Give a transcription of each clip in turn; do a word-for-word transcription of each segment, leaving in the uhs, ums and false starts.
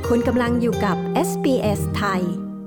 คุณกำลังอยู่กับ เอส บี เอส ไทย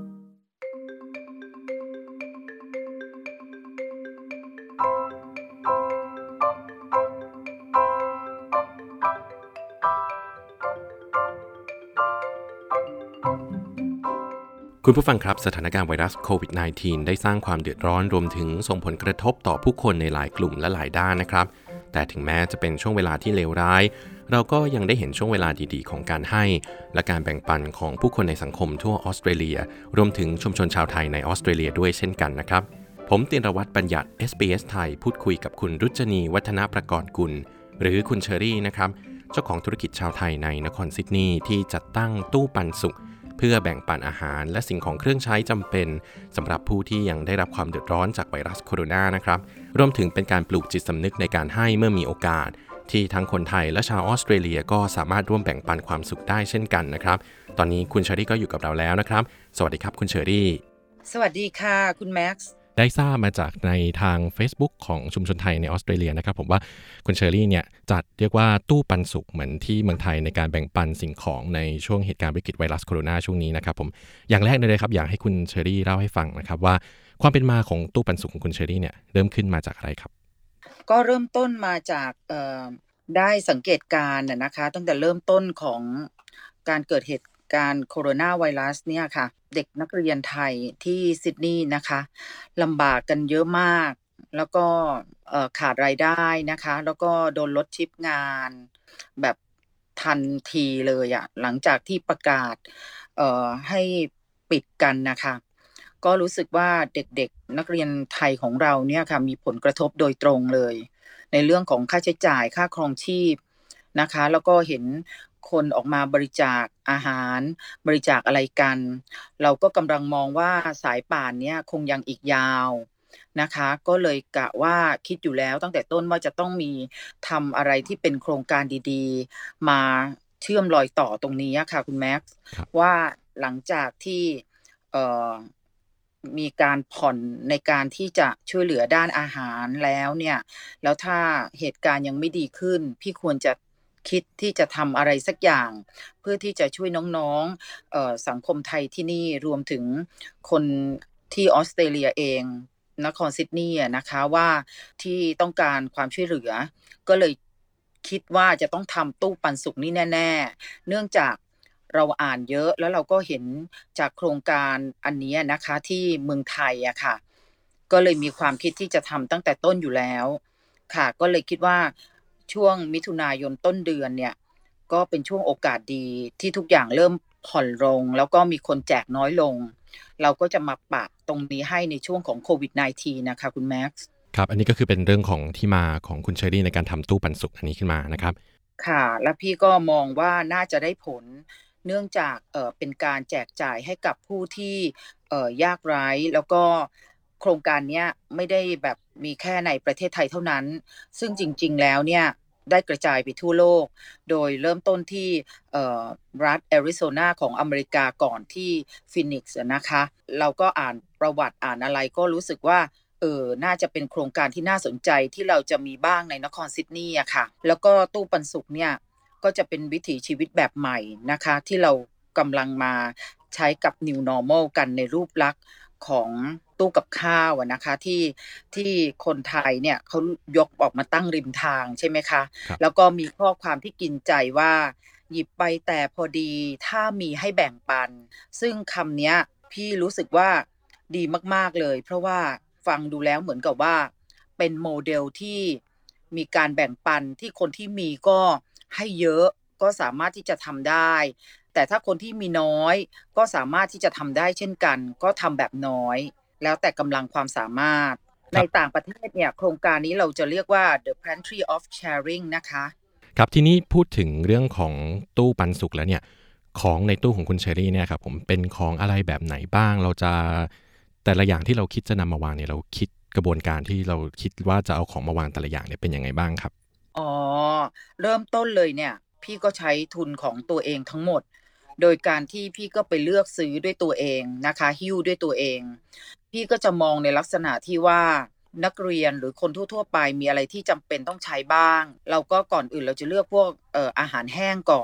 คุณผู้ฟังครับสถานการณ์ไวรัสโควิด สิบเก้า ได้สร้างความเดือดร้อนรวมถึงส่งผลกระทบต่อผู้คนในหลายกลุ่มและหลายด้านนะครับแต่ถึงแม้จะเป็นช่วงเวลาที่เลวร้ายเราก็ยังได้เห็นช่วงเวลาดีๆของการให้และการแบ่งปันของผู้คนในสังคมทั่วออสเตรเลียรวมถึงชุมชนชาวไทยในออสเตรเลียด้วยเช่นกันนะครับผมตินรวัตรบัญญัติ เอส บี เอส ไทยพูดคุยกับคุณรุจนีวัฒนประกอบกุลหรือคุณเชอรี่นะครับเจ้าของธุรกิจชาวไทยในนครซิดนีย์ที่จัดตั้งตู้ปันสุขเพื่อแบ่งปันอาหารและสิ่งของเครื่องใช้จำเป็นสำหรับผู้ที่ยังได้รับความเดือดร้อนจากไวรัสโคโรนานะครับรวมถึงเป็นการปลูกจิตสำนึกในการให้เมื่อมีโอกาสที่ทั้งคนไทยและชาวออสเตรเลียก็สามารถร่วมแบ่งปันความสุขได้เช่นกันนะครับตอนนี้คุณเชอรี่ก็อยู่กับเราแล้วนะครับสวัสดีครับคุณเชอรี่สวัสดีค่ะคุณแม็กซ์ได้ทราบมาจากในทาง Facebook ของชุมชนไทยในออสเตรเลียนะครับผมว่าคุณเชอรี่เนี่ยจัดเรียกว่าตู้ปันสุขเหมือนที่เมืองไทยในการแบ่งปันสิ่งของในช่วงเหตุการณ์วิกฤตไวรัสโคโรนาช่วงนี้นะครับผมอย่างแรกเลยครับอยากให้คุณเชอรี่เล่าให้ฟังนะครับว่าความเป็นมาของตู้ปันสุขของคุณเชอรี่เนี่ยเริ่มขึ้นมาจากอะไรครับก็เริ่มต้นมาจากเอ่อได้สังเกตการณ์นะคะตั้งแต่เริ่มต้นของการเกิดเหตุการณ์โคโรนาไวรัสเนี่ยค่ะเด็กนักเรียนไทยที่ซิดนีย์นะคะลำบากกันเยอะมากแล้วก็ขาดรายได้นะคะแล้วก็โดนลดชิปงานแบบทันทีเลยอะหลังจากที่ประกาศให้ปิดกันนะคะก็รู้สึกว่าเด็กๆนักเรียนไทยของเราเนี่ยค่ะมีผลกระทบโดยตรงเลยในเรื่องของค่าใช้จ่ายค่าครองชีพนะคะแล้วก็เห็นคนออกมาบริจาคอาหารบริจาคอะไรกันเราก็กำลังมองว่าสายป่านเนี่ยคงยังอีกยาวนะคะก็เลยกะว่าคิดอยู่แล้วตั้งแต่ต้นว่าจะต้องมีทำอะไรที่เป็นโครงการดีๆมาเชื่อมรอยต่อตรงนี้ค่ะคุณแม็กซ์ว่าหลังจากที่เอ่อมีการผ่อนในการที่จะช่วยเหลือด้านอาหารแล้วเนี่ยแล้วถ้าเหตุการณ์ยังไม่ดีขึ้นพี่ควรจะคิดที่จะทำอะไรสักอย่างเพื่อที่จะช่วยน้องๆเอ่อสังคมไทยที่นี่รวมถึงคนที่ออสเตรเลียเองนครซิดนีย์นะคะว่าที่ต้องการความช่วยเหลือก็เลยคิดว่าจะต้องทำตู้ปันสุขนี่แน่ๆเนื่องจากเราอ่านเยอะแล้วเราก็เห็นจากโครงการอันนี้นะคะที่เมืองไทยอะค่ะก็เลยมีความคิดที่จะทำตั้งแต่ต้นอยู่แล้วค่ะก็เลยคิดว่าช่วงมิถุนายนต้นเดือนเนี่ยก็เป็นช่วงโอกาสดีที่ทุกอย่างเริ่มผ่อนลงแล้วก็มีคนแจกน้อยลงเราก็จะมาปรับตรงนี้ให้ในช่วงของโควิด สิบเก้า นะคะคุณแม็กซ์ครับอันนี้ก็คือเป็นเรื่องของที่มาของคุณเชอรี่ในการทำตู้ปันสุขอันนี้ขึ้นมานะครับค่ะและพี่ก็มองว่าน่าจะได้ผลเนื่องจากเอ่อเป็นการแจกจ่ายให้กับผู้ที่เอ่อยากไร้แล้วก็โครงการเนี้ยไม่ได้แบบมีแค่ในประเทศไทยเท่านั้นซึ่งจริงๆแล้วเนี่ยได้กระจายไปทั่วโลกโดยเริ่มต้นที่เอ่อรัฐแอริโซนาของอเมริกาก่อนที่ฟินิกซ์นะคะเราก็อ่านประวัติอ่านอะไรก็รู้สึกว่าเออน่าจะเป็นโครงการที่น่าสนใจที่เราจะมีบ้างในนครซิดนีย์อะค่ะแล้วก็ตู้ปันสุขเนี่ยก็จะเป็นวิถีชีวิตแบบใหม่นะคะที่เรากำลังมาใช้กับ New Normal กันในรูปลักษณ์ของตู้กับข้าวนะคะที่ที่คนไทยเนี่ยเขายกออกมาตั้งริมทางใช่ไหมคะแล้วก็มีข้อความที่กินใจว่าหยิบไปแต่พอดีถ้ามีให้แบ่งปันซึ่งคำนี้พี่รู้สึกว่าดีมากๆเลยเพราะว่าฟังดูแล้วเหมือนกับว่าเป็นโมเดลที่มีการแบ่งปันที่คนที่มีก็ให้เยอะก็สามารถที่จะทำได้แต่ถ้าคนที่มีน้อยก็สามารถที่จะทำได้เช่นกันก็ทำแบบน้อยแล้วแต่กำลังความสามารถในต่างประเทศเนี่ยโครงการนี้เราจะเรียกว่า The Pantry of Sharing นะคะครับทีนี้พูดถึงเรื่องของตู้ปันสุขแล้วเนี่ยของในตู้ของคุณเชอรี่เนี่ยครับผมเป็นของอะไรแบบไหนบ้างเราจะแต่ละอย่างที่เราคิดจะนำมาวางเนี่ยเราคิดกระบวนการที่เราคิดว่าจะเอาของมาวางแต่ละอย่างเนี่ยเป็นยังไงบ้างครับอ๋อเริ่มต้นเลยเนี่ยพี่ก็ใช้ทุนของตัวเองทั้งหมดโดยการที่พี่ก็ไปเลือกซื้อด้วยตัวเองนะคะหิ้วด้วยตัวเองพี่ก็จะมองในลักษณะที่ว่านักเรียนหรือคนทั่วๆไปมีอะไรที่จำเป็นต้องใช้บ้างเราก็ก่อนอื่นเราจะเลือกพวกเอ่ออาหารแห้งก่อน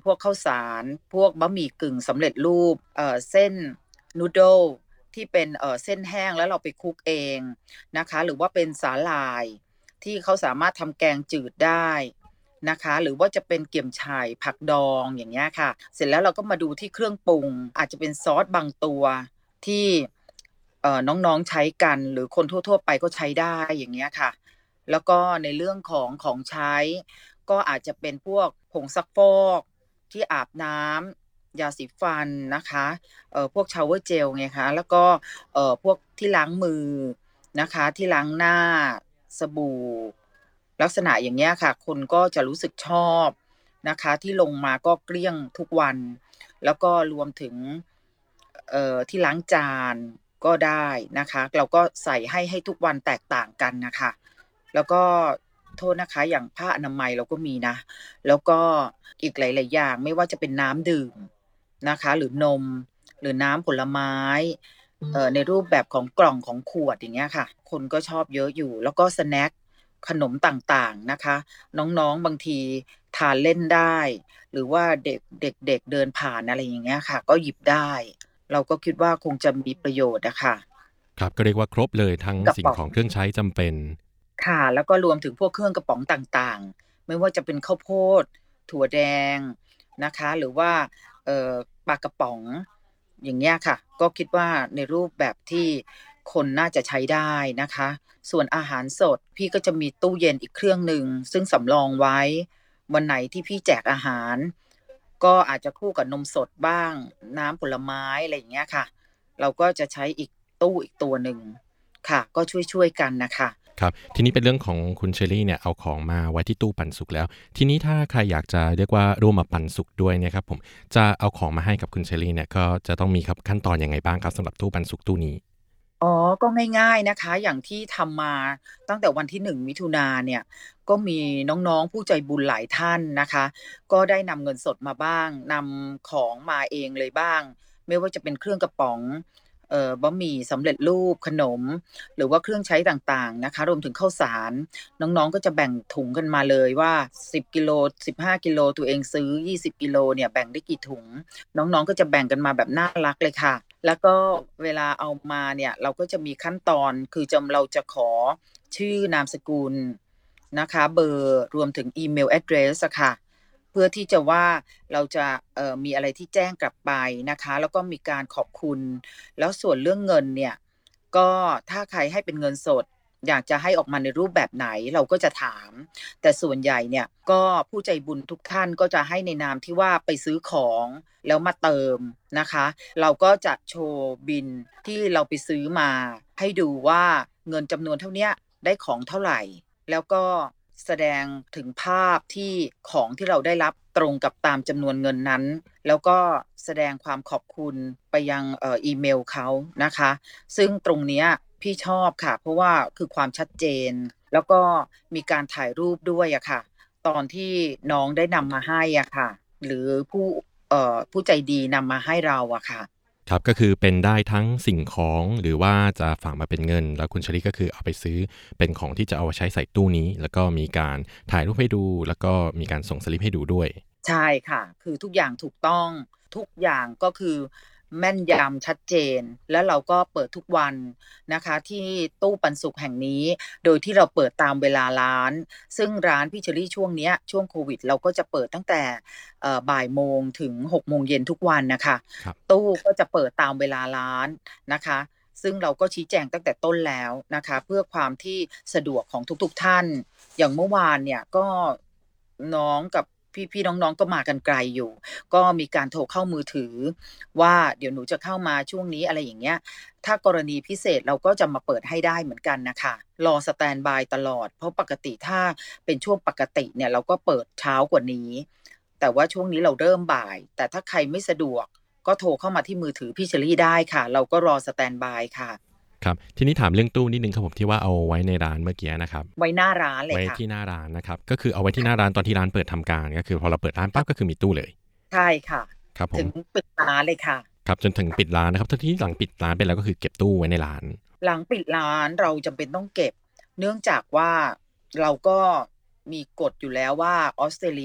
พวกข้าวสารพวกบะหมี่กึ่งสำเร็จรูปเอ่อเส้นนูโดลที่เป็นเอ่อเส้นแห้งแล้วเราไปคลุกเองนะคะหรือว่าเป็นสาหร่ายที่เขาสามารถทำแกงจืดได้นะคะหรือว่าจะเป็นเกี่ยมฉ่ายผักดองอย่างเงี้ยค่ะเสร็จแล้วเราก็มาดูที่เครื่องปรุงอาจจะเป็นซอสบางตัวที่เอ่อน้องๆใช้กันหรือคนทั่วๆไปก็ใช้ได้อย่างเงี้ยค่ะแล้วก็ในเรื่องของของใช้ก็อาจจะเป็นพวกผงซักฟอกที่อาบน้ำยาสีฟันนะคะเอ่อพวกชาวเวอร์เจลไงคะแล้วก็เอ่อพวกที่ล้างมือนะคะที่ล้างหน้าสบู่ลักษณะอย่างเงี้ยค่ะคนก็จะรู้สึกชอบนะคะที่ลงมาก็เกลี้ยงทุกวันแล้วก็รวมถึงเอ่อที่ล้างจานก็ได้นะคะเราก็ใส่ให้ให้ทุกวันแตกต่างกันนะคะแล้วก็โทษนะคะอย่างผ้าอนามัยเราก็มีนะแล้วก็อีกหลายๆอย่างไม่ว่าจะเป็นน้ำดื่มนะคะหรือนมหรือน้ำผลไม้เอ่อในรูปแบบของกล่องของขวดอย่างเงี้ยค่ะคนก็ชอบเยอะอยู่แล้วก็สแน็คขนมต่างๆนะคะน้องๆบางทีทานเล่นได้หรือว่าเด็กเด็กๆเดินผ่านอะไรอย่างเงี้ยค่ะก็หยิบได้เราก็คิดว่าคงจะมีประโยชน์อะค่ะครับก็เรียกว่าครบเลยทั้งกระป๋องสิ่งของเครื่องใช้จำเป็นค่ะแล้วก็รวมถึงพวกเครื่องกระป๋องต่างๆไม่ว่าจะเป็นข้าวโพดถั่วแดงนะคะหรือว่าเอ่อปลากระป๋องอย่างเงี้ยค่ะก็คิดว่าในรูปแบบที่คนน่าจะใช้ได้นะคะส่วนอาหารสดพี่ก็จะมีตู้เย็นอีกเครื่องหนึ่งซึ่งสำรองไว้วันไหนที่พี่แจกอาหารก็อาจจะคู่กับนมสดบ้างน้ำผลไม้อะไรอย่างเงี้ยค่ะเราก็จะใช้อีกตู้อีกตัวหนึ่งค่ะก็ช่วยๆกันน่ะค่ะครับทีนี้เป็นเรื่องของคุณเชอรี่เนี่ยเอาของมาไว้ที่ตู้ปันสุกแล้วทีนี้ถ้าใครอยากจะเรียกว่าร่วมมาปันสุกด้วยเนี่ยครับผมจะเอาของมาให้กับคุณเชอรี่เนี่ยก็จะต้องมีครับขั้นตอนยังไงบ้างครับสำหรับตู้ปันสุกตู้นี้อ๋อก็ง่ายๆนะคะอย่างที่ทำมาตั้งแต่วันที่หนึ่งมิถุนาเนี่ยก็มีน้องๆผู้ใจบุญหลายท่านนะคะก็ได้นำเงินสดมาบ้างนำของมาเองเลยบ้างไม่ว่าจะเป็นเครื่องกระป๋องเอ่อบะหมี่สำเร็จรูปขนมหรือว่าเครื่องใช้ต่างๆนะคะรวมถึงข้าวสารน้องๆก็จะแบ่งถุงกันมาเลยว่าสิบกิโลสิบห้ากิโลตัวเองซื้อยี่สิบกิโลเนี่ยแบ่งได้กี่ถุงน้องๆก็จะแบ่งกันมาแบบน่ารักเลยค่ะ แล้วก็เวลาเอามาเนี่ยเราก็จะมีขั้นตอนคือจำเราจะขอชื่อนามสกุลนะคะเบอร์รวมถึงอีเมลแอดเดรสอะค่ะเพื่อที่จะว่าเราจะเอ่อมีอะไรที่แจ้งกลับไปนะคะแล้วก็มีการขอบคุณแล้วส่วนเรื่องเงินเนี่ยก็ถ้าใครให้เป็นเงินสดอยากจะให้ออกมาในรูปแบบไหนเราก็จะถามแต่ส่วนใหญ่เนี่ยก็ผู้ใจบุญทุกท่านก็จะให้ในนามที่ว่าไปซื้อของแล้วมาเติมนะคะ เราก็จะโชว์บิลที่เราไปซื้อมาให้ดูว่าเงินจำนวนเท่าเนี้ยได้ของเท่าไหร่แล้วก็แสดงถึงภาพที่ของที่เราได้รับตรงกับตามจำนวนเงินนั้นแล้วก็แสดงความขอบคุณไปยังเอ่ออีเมลเขานะคะซึ่งตรงเนี้ยพี่ชอบค่ะเพราะว่าคือความชัดเจนแล้วก็มีการถ่ายรูปด้วยอะค่ะตอนที่น้องได้นำมาให้อะค่ะหรือผู้เอ่อผู้ใจดีนำมาให้เราอะค่ะครับก็คือเป็นได้ทั้งสิ่งของหรือว่าจะฝากมาเป็นเงินแล้วคุณเชอรี่ก็คือเอาไปซื้อเป็นของที่จะเอาใช้ใส่ตู้นี้แล้วก็มีการถ่ายรูปให้ดูแล้วก็มีการส่งสลิปให้ดูด้วยใช่ค่ะคือทุกอย่างถูกต้องทุกอย่างก็คือแม่นยำชัดเจนแล้วเราก็เปิดทุกวันนะคะที่ตู้ปันสุกแห่งนี้โดยที่เราเปิดตามเวลาร้านซึ่งร้านพี่เชอรี่ช่วงเนี้ยช่วงโควิดเราก็จะเปิดตั้งแต่เอ่อบ่ายโมงถึงหกโมงเย็นทุกวันน่ะค่ะครับตู้ก็จะเปิดตามเวลาร้านนะคะซึ่งเราก็ชี้แจงตั้งแต่ต้นแล้วนะคะเพื่อความที่สะดวกของทุกๆท่านอย่างเมื่อวานเนี่ยก็น้องกับพี่ๆน้องๆก็มากันไกลอยู่ ก็มีการโทรเข้ามือถือว่าเดี๋ยวหนูจะเข้ามาช่วงนี้อะไรอย่างเงี้ยถ้ากรณีพิเศษเราก็จะมาเปิดให้ได้เหมือนกันน่ะค่ะรอสแตนด์บายตลอดเพราะปกติถ้าเป็นช่วงปกติเนี่ยเราก็เปิดเช้ากว่านี้แต่ว่าช่วงนี้เราเริ่มบ่ายแต่ถ้าใครไม่สะดวกก็โทรเข้ามาที่มือถือพี่เชอรี่ได้ค่ะเราก็รอสแตนด์บายค่ะครับทีนี้ถามเรื่องตู้นิดนึงครับผมที่ว่าเอาไว้ในร้านเมื่อกี้นะครับไว้หน้าร้านเลยไว้ค่ะที่หน้าร้านนะครับก็คือเอาไว้ที่หน้าร้านตอนที่ร้านเปิดทำการก็คือพอเราเปิดร้านปั๊บก็คือมีตู้เลยใช่ค่ะครับผมถึงปิดร้านเลยค่ะครับจนถึงปิดร้านนะครับทั้งที่หลังปิดร้านไปแล้วก็คือเก็บตู้ไว้ในร้านหลังปิดร้านเราจำเป็นต้องเก็บเนื่องจากว่าเราก็มีกฎอยู่แล้วว่าออสเตรเลียเนี่ย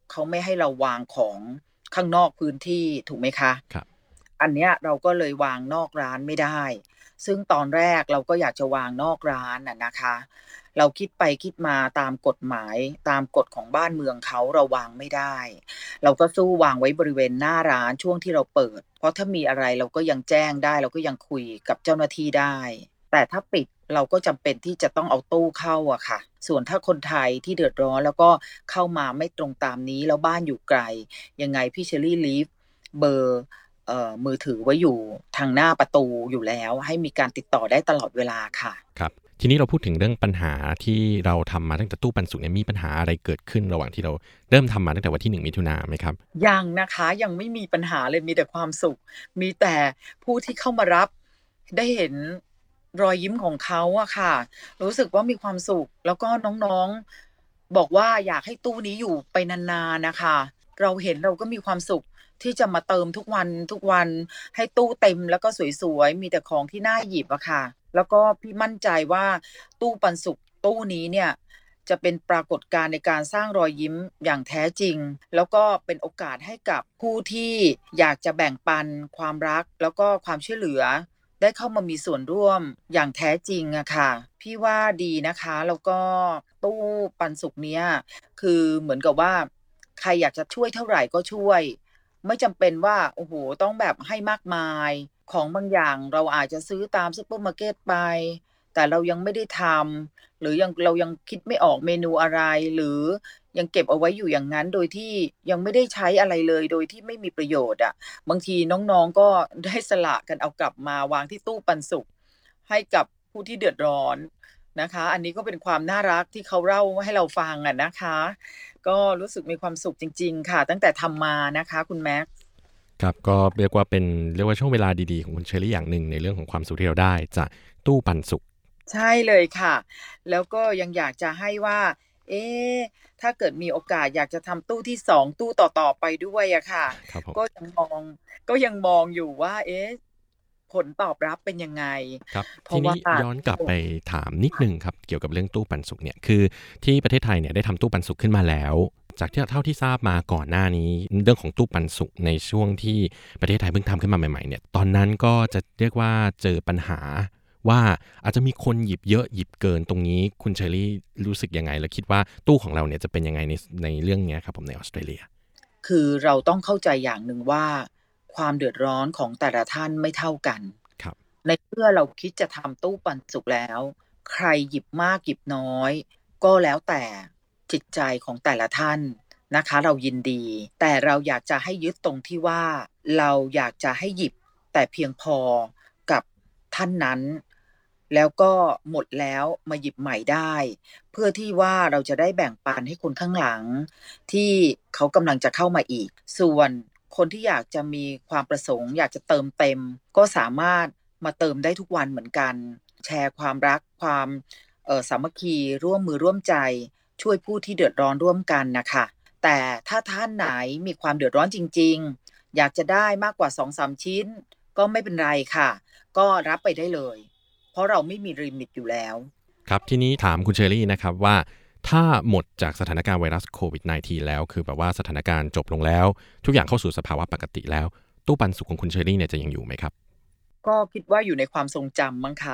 เขาไม่ให้เราวางของข้างนอกพื้นที่ถูกไหมคะครับอันเนี้ยเราก็เลยวางนอกร้านไม่ได้ ซึ่งตอนแรกเราก็อยากจะวางนอกร้านน่ะนะคะ เราคิดไปคิดมาตามกฎหมายตามกฎของบ้านเมืองเขาเราวางไม่ได้ เราก็สู้วางไว้บริเวณหน้าร้านช่วงที่เราเปิด เพราะถ้ามีอะไรเราก็ยังแจ้งได้เราก็ยังคุยกับเจ้าหน้าที่ได้ แต่ถ้าปิดเราก็จำเป็นที่จะต้องเอาตู้เข้าอะค่ะ ส่วนถ้าคนไทยที่เดือดร้อนแล้วก็เข้ามาไม่ตรงตามนี้แล้วบ้านอยู่ไกลยังไงพี่เชอรี่ลีฟเบอร์เอ่อมือถือไว้อยู่ทางหน้าประตูอยู่แล้วให้มีการติดต่อได้ตลอดเวลาค่ะครับทีนี้เราพูดถึงเรื่องปัญหาที่เราทำมาตั้งแต่ตู้ปันสุกเนี่ยมีปัญหาอะไรเกิดขึ้นระหว่างที่เราเริ่มทำมาตั้งแต่วันที่หนึ่งมิถุนายนไหมครับยังนะคะยังไม่มีปัญหาเลยมีแต่ความสุขมีแต่ผู้ที่เข้ามารับได้เห็นรอยยิ้มของเขาอะค่ะรู้สึกว่ามีความสุขแล้วก็น้องๆบอกว่าอยากให้ตู้นี้อยู่ไปนานๆนะคะเราเห็นเราก็มีความสุขที่จะมาเติมทุกวันทุกวันให้ตู้เต็มแล้วก็สวยๆมีแต่ของที่น่าหยิบอะค่ะแล้วก็พี่มั่นใจว่าตู้ปันสุขตู้นี้เนี่ยจะเป็นปรากฏการณ์ในการสร้างรอยยิ้มอย่างแท้จริงแล้วก็เป็นโอกาสให้กับผู้ที่อยากจะแบ่งปันความรักแล้วก็ความช่วยเหลือได้เข้ามามีส่วนร่วมอย่างแท้จริงอะค่ะพี่ว่าดีนะคะแล้วก็ตู้ปันสุขเนี้ยคือเหมือนกับว่าใครอยากจะช่วยเท่าไหร่ก็ช่วยไม่จำเป็นว่าโอ้โหต้องแบบให้มากมายของบางอย่างเราอาจจะซื้อตามซุปเปอร์มาร์เก็ตไปแต่เรายังไม่ได้ทำหรือยังเรายังคิดไม่ออกเมนูอะไรหรือยังเก็บเอาไว้อยู่อย่างนั้นโดยที่ยังไม่ได้ใช้อะไรเลยโดยที่ไม่มีประโยชน์อะบางทีน้องๆก็ได้สละกันเอากลับมาวางที่ตู้ปันสุกให้กับผู้ที่เดือดร้อนนะคะอันนี้ก็เป็นความน่ารักที่เขาเล่าให้เราฟังอะนะคะก็รู้สึกมีความสุขจริงๆค่ะตั้งแต่ทำมานะคะคุณแม็กซ์ครับก็เรียกว่าเป็นเรียกว่าช่วงเวลาดีๆของคุณเชอรี่อย่างหนึ่งในเรื่องของความสุขที่เราได้จากตู้ปันสุกใช่เลยค่ะแล้วก็ยังอยากจะให้ว่าเอ๊ะถ้าเกิดมีโอกาสอยากจะทำตู้ที่สองตู้ต่อๆไปด้วยอะค่ะครับผมก็ยังมองก็ยังมองอยู่ว่าเอ๊ะผลตอบรับเป็นยังไงครับเพทีราะว่านี้ย้อนกลับไปถามนิดนึงครับเกี่ยวกับเรื่องตู้ปันสุกเนี่ยคือที่ประเทศไทยเนี่ยได้ทำตู้ปันสุกขึ้นมาแล้วจากที่เท่าที่ทราบมาก่อนหน้านี้เรื่องของตู้ปันสุกในช่วงที่ประเทศไทยเพิ่งทำขึ้นมาใหม่ๆเนี่ยตอนนั้นก็จะเรียกว่าเจอปัญหาว่าอาจจะมีคนหยิบเยอะหยิบเกินตรงนี้คุณเชอรี่รู้สึกยังไงแล้วคิดว่าตู้ของเราเนี่ยจะเป็นยังไงในในเรื่องนี้ครับผมในออสเตรเลียคือเราต้องเข้าใจอย่างหนึ่งว่าความเดือดร้อนของแต่ละท่านไม่เท่ากันครับในเมื่อเราคิดจะทำตู้ปันสุกแล้วใครหยิบมากหยิบน้อยก็แล้วแต่จิตใจของแต่ละท่านนะคะเรายินดีแต่เราอยากจะให้ยึดตรงที่ว่าเราอยากจะให้หยิบแต่เพียงพอกับท่านนั้นแล้วก็หมดแล้วมาหยิบใหม่ได้เพื่อที่ว่าเราจะได้แบ่งปันให้คนข้างหลังที่เขากำลังจะเข้ามาอีกส่วนคนที่อยากจะมีความประสงค์อยากจะเติมเต็มก็สามารถมาเติมได้ทุกวันเหมือนกันแชร์ความรักความเอ่อสามัคคีร่วมมือร่วมใจช่วยผู้ที่เดือดร้อนร่วมกันนะคะแต่ถ้าท่านไหนมีความเดือดร้อนจริงๆอยากจะได้มากกว่า สองถึงสาม ชิ้นก็ไม่เป็นไรค่ะก็รับไปได้เลยเพราะเราไม่มีลิมิตอยู่แล้วครับทีนี้ถามคุณเชอรี่นะครับว่าถ้าหมดจากสถานการณ์ไวรัสโควิด สิบเก้า แล้วคือแบบว่าสถานการณ์จบลงแล้วทุกอย่างเข้าสู่สภาวะปกติแล้วตู้ปันสุกของคุณเชอรี่เนี่ยจะยังอยู่ไหมครับก็คิดว่าอยู่ในความทรงจำมั้งคะ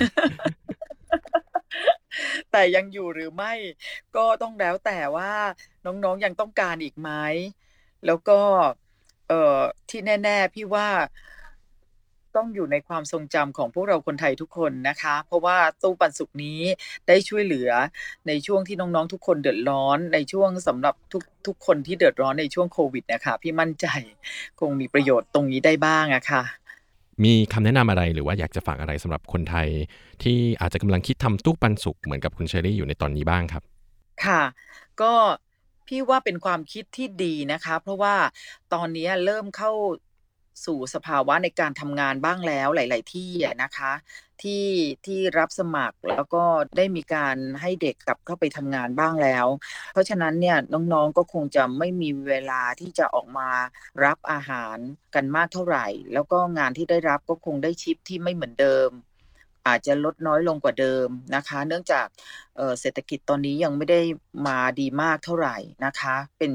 แต่ยังอยู่หรือไม่ก็ต้องแล้วแต่ว่าน้องๆยังต้องการอีกไหมแล้วก็เอ่อที่แน่ๆพี่ว่าต้องอยู่ในความทรงจำของพวกเราคนไทยทุกคนนะคะเพราะว่าตู้ปันสุกนี้ได้ช่วยเหลือในช่วงที่น้องๆทุกคนเดือดร้อนในช่วงสำหรับทุกทุกคนที่เดือดร้อนในช่วงโควิดนะคะพี่มั่นใจคงมีประโยชน์ตรงนี้ได้บ้างอะค่ะมีคำแนะนำอะไรหรือว่าอยากจะฝากอะไรสำหรับคนไทยที่อาจจะกำลังคิดทำตู้ปันสุกเหมือนกับคุณเชอรี่อยู่ในตอนนี้บ้างครับค่ะก็พี่ว่าเป็นความคิดที่ดีนะคะเพราะว่าตอนนี้เริ่มเข้าสู่สภาวะในการทำงานบ้างแล้วหลายๆที่อะนะคะที่ที่รับสมัครแล้วก็ได้มีการให้เด็กกลับเข้าไปทำงานบ้างแล้วเพราะฉะนั้นเนี่ยน้องๆก็คงจะไม่มีเวลาที่จะออกมารับอาหารกันมากเท่าไหร่แล้วก็งานที่ได้รับก็คงได้ชิปที่ไม่เหมือนเดิมอาจจะลดน้อยลงกว่าเดิมนะคะเนื่องจาก เอ่อเศรษฐกิจตอนนี้ยังไม่ได้มาดีมากเท่าไหร่นะคะเป็น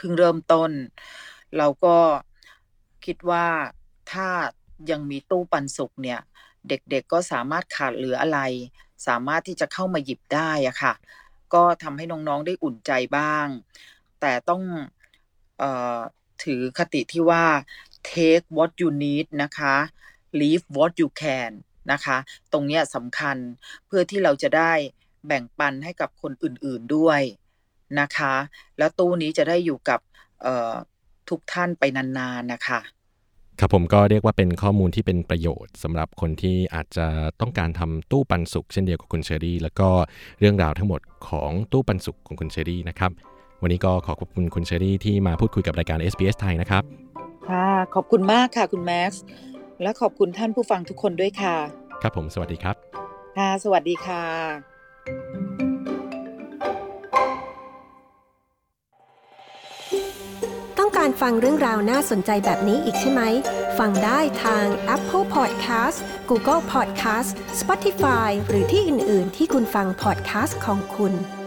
พิ่งเริ่มต้นเราก็คิดว่าถ้ายังมีตู้ปันสุกเนี่ยเด็กๆก็สามารถขาดเหลืออะไรสามารถที่จะเข้ามาหยิบได้อะค่ะก็ทำให้น้องๆได้อุ่นใจบ้างแต่ต้องเอ่อถือคติที่ว่า take what you need นะคะ leave what you can นะคะตรงเนี้ยสำคัญเพื่อที่เราจะได้แบ่งปันให้กับคนอื่นๆด้วยนะคะแล้วตู้นี้จะได้อยู่กับเอ่อทุกท่านไปนานๆนะคะครับผมก็เรียกว่าเป็นข้อมูลที่เป็นประโยชน์สำหรับคนที่อาจจะต้องการทำตู้ปันสุกเช่นเดียวกับคุณเชอรี่แล้วก็เรื่องราวทั้งหมดของตู้ปันสุกของคุณเชอรี่นะครับวันนี้ก็ขอขอบคุณคุณเชอรี่ที่มาพูดคุยกับรายการ เอส บี เอส ไทยนะครับค่ะขอบคุณมากค่ะคุณแม็กซ์และขอบคุณท่านผู้ฟังทุกคนด้วยค่ะครับผมสวัสดีครับค่ะสวัสดีค่ะต้องการฟังเรื่องราวน่าสนใจแบบนี้อีกใช่ไหมฟังได้ทาง Apple Podcast Google Podcast Spotify หรือที่อื่นๆที่คุณฟัง podcast ของคุณ